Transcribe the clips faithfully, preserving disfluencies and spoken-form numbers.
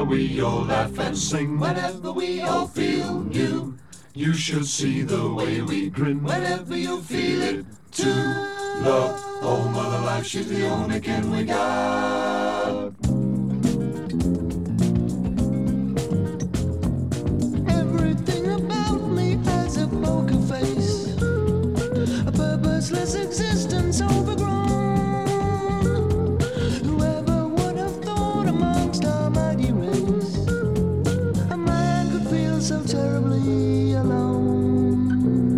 we all laugh and sing whenever we all feel new. You should see the way we grin whenever you feel it too. Love, oh Mother Life, she's the only kin we got. Everything about me has a poker face, a purposeless existence overgrown. Whoever would have thought amongst our mighty race, a man could feel so terribly alone.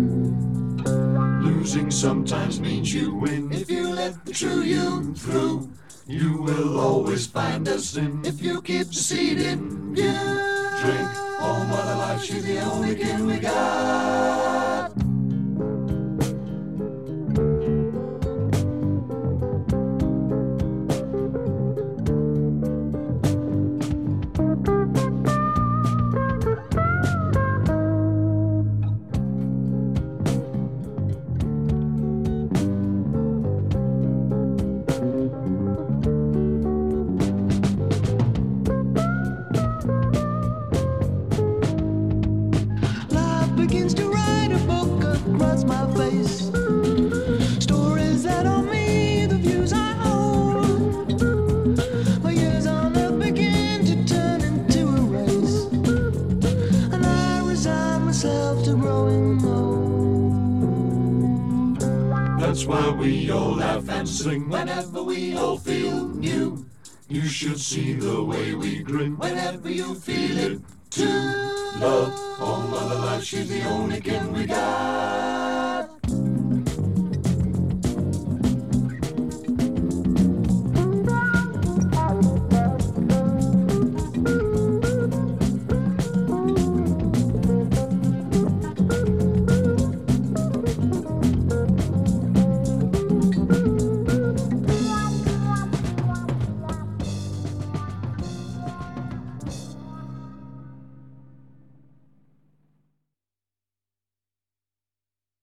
Losing sometimes means you win. If you let the true you through, you will always find us in. If you keep the seed in you, drink, oh Mother Life, she's the only kin we got. Begins to write a book across my face. Stories that on me, the views I hold. My years on earth begin to turn into a race, and I resign myself to growing old. That's why we all laugh and sing whenever we all feel new. You should see the way we grin whenever you feel it too. Love, oh Mother Life, she's the only kin we got.